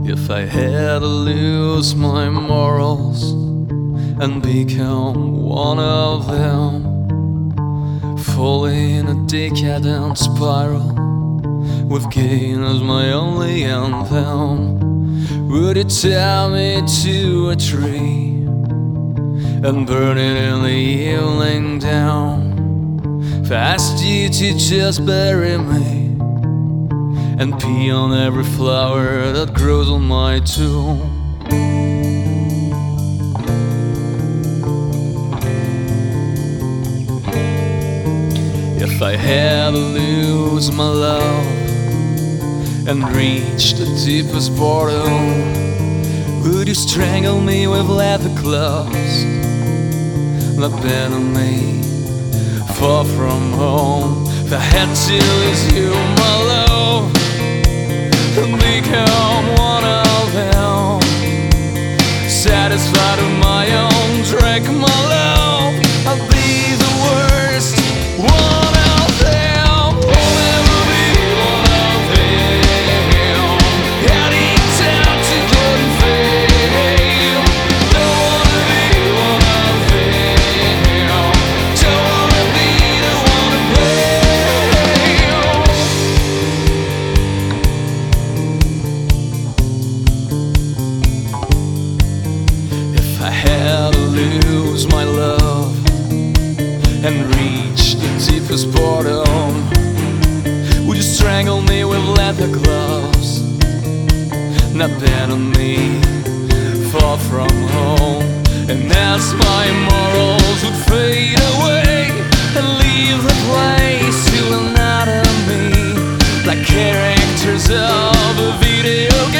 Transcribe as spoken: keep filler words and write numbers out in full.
If I had to lose my morals and become one of them, fall in a decadent spiral with gain as my only anthem, would you tie me to a tree and burn it in the evening down? If I asked you to just bury me and pee on every flower that grows on my tomb, if I had to lose my love and reach the deepest boredom, would you strangle me with leather gloves that abandon me far from home? If I had to lose you, my love, and become one of them, satisfied with my own drink, my love, I'll be the worst one of them. I'll never be one of them. Heading down to golden fame. Don't wanna be one of them. Don't wanna be the one to blame. If I had to lose my love and reach the deepest boredom, would you strangle me with leather gloves and abandon me far from home? And as my morals would fade away and leave the place to anatomy, like characters of a video